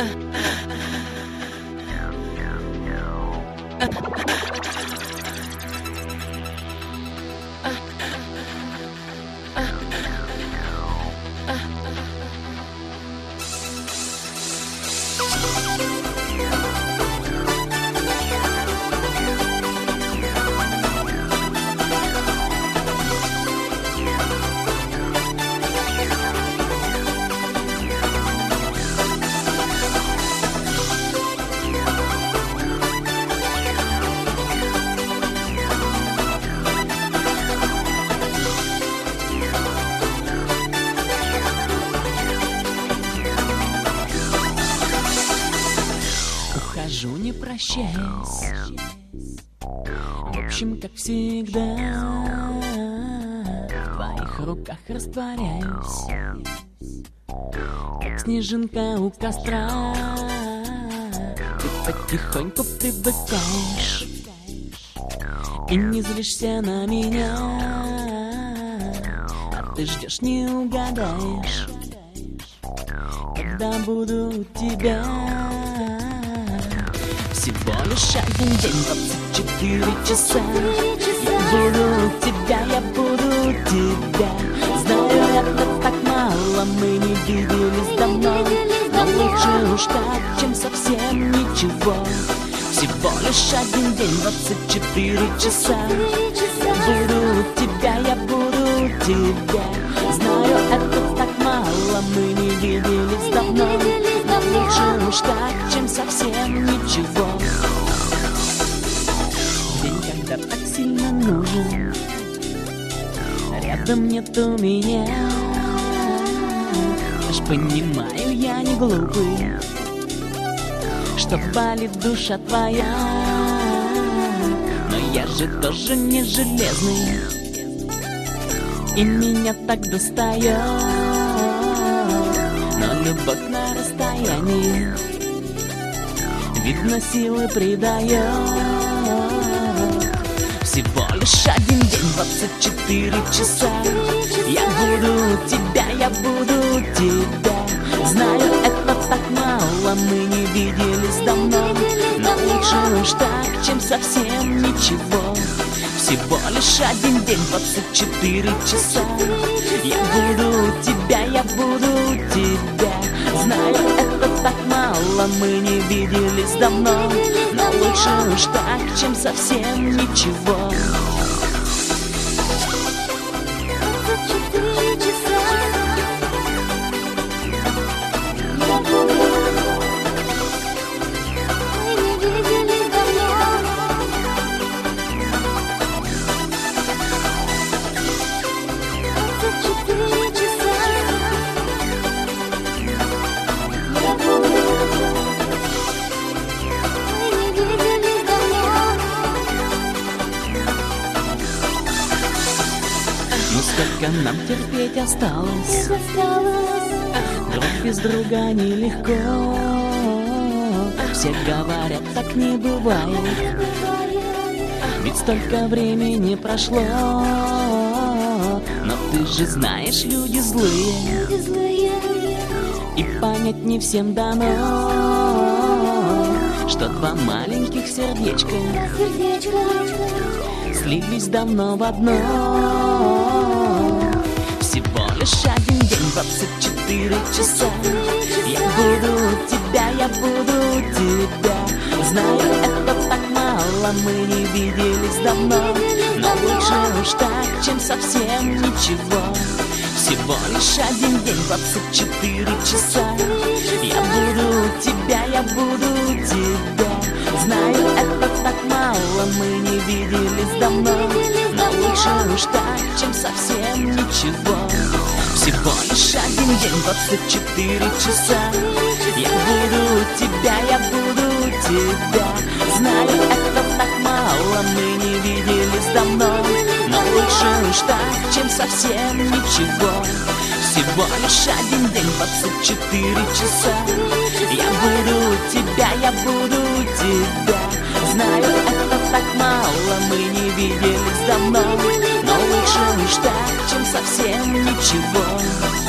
Ухожу, не прощаясь. В общем, как всегда, в твоих руках растворяюсь, как снежинка у костра. Ты потихоньку привыкаешь и не злишься на меня, а ты ждешь, не угадаешь, когда буду у тебя. Всего лишь один день, 24 часа. Я буду у тебя, я буду у тебя. Знаю, это так мало, мы не виделись давно, но лучше уж так, чем совсем ничего. Всего лишь один день, 24 часа. Я буду у тебя, я буду у тебя. Знаю, это так мало, мы не виделись давно, но лучше уж так, чем совсем ничего. День, когда так сильно нужен, рядом нету меня. Аж понимаю, я не глупый, что болит душа твоя. Но я же тоже не железный, и меня так достает. Но любовь на расстоянии, видно, силы придает. Всего лишь один день, 24 часа. Я буду у тебя, я буду у тебя. Знаю, это так мало, мы не виделись давно, но лучше уж так, чем совсем ничего. Всего лишь один день, 24 часа. Я буду у тебя, я буду у тебя. Знаю, это так мало, мы не виделись давно, но лучше уж так, чем совсем ничего. Ну сколько нам терпеть осталось? Друг без друга нелегко. Все говорят, так не бывает, ведь столько времени прошло. Но ты же знаешь, люди злые, и понять не всем дано, что два маленьких сердечка слились давно в одно. Всего лишь один день, 24 часа. Я буду у тебя, я буду у тебя. Знаю, это так мало, мы не виделись давно, но лучше уж так, чем совсем ничего. Всего лишь один день, 24 часа. Я буду у тебя, я буду у тебя. Знаю, это так мало, мы не виделись давно, но лучше уж так, чем совсем ничего. Всего лишь один день, 24 часа. Я буду у тебя, я буду у тебя. Знаю, это так мало, мы не виделись давно, но лучше уж так, чем совсем ничего. Всего лишь один день, 24 часа. Я буду у тебя, я буду у тебя. Знаю, это так мало, мы не виделись давно, но лучше уж так, чем совсем ничего.